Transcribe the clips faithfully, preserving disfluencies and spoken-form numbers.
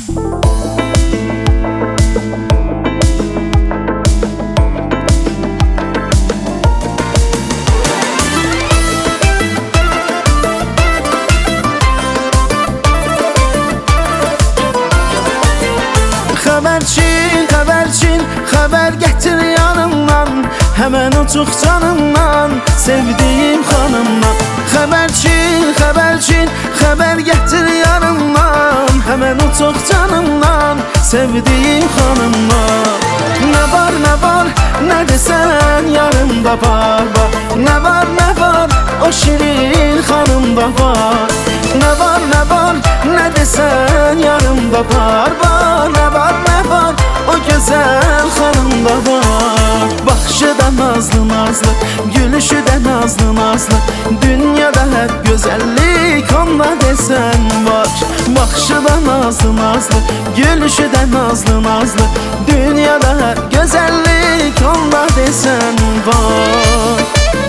Xəbərçin, xəbərçin, xəbər gətir yanımdan, həmən uçuq canımdan, sevdiyim xanımdan. Xəbərçin, xəbərçin, xəbər gətir yanımdan, həmən uçuq canımdan, sevdiyim xanımdan. Nə var, nə var, nə desən yarımda var, var. Nə var, nə var, o şirin xanımda var. Nə var, nə var, nə desən yarımda var, var. Nə var, nə var, o gözəl xanımda var. Baxışı da nazlı nazlı, gülüşü də nazlı nazlı, dünyada hep gözəllik onda desən var. Baxışı da nazlı nazlı, gülüşü də nazlı nazlı, dünyada hep gözəllik onda desən var.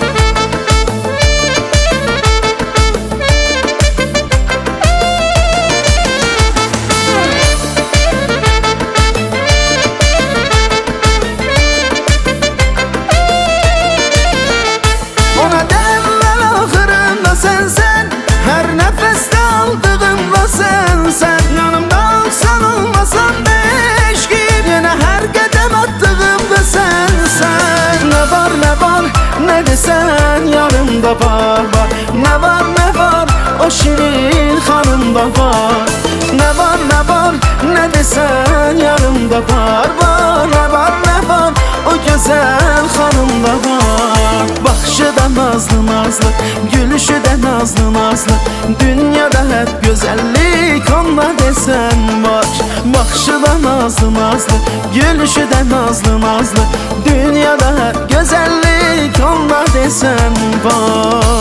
Ona derler ahırında sensen, her nefeste aldığımda sensen. Yanımda olsan olmasan beş gün, yine her kadem attığımda sensen. Ne var ne var ne desen yanımda var, var. Ne var ne var o şirin hanımda var. Ne var ne var ne desen yanımda var, var. Ne var ne var o güzel hanımda var. Baxışı da nazlı nazlı, gülüşü də nazlı nazlı, dünyada hep gözəllik onda desən var. Baxışı da nazlı nazlı, gülüşü də nazlı nazlı, dünyada hep gözəllik onda desən var.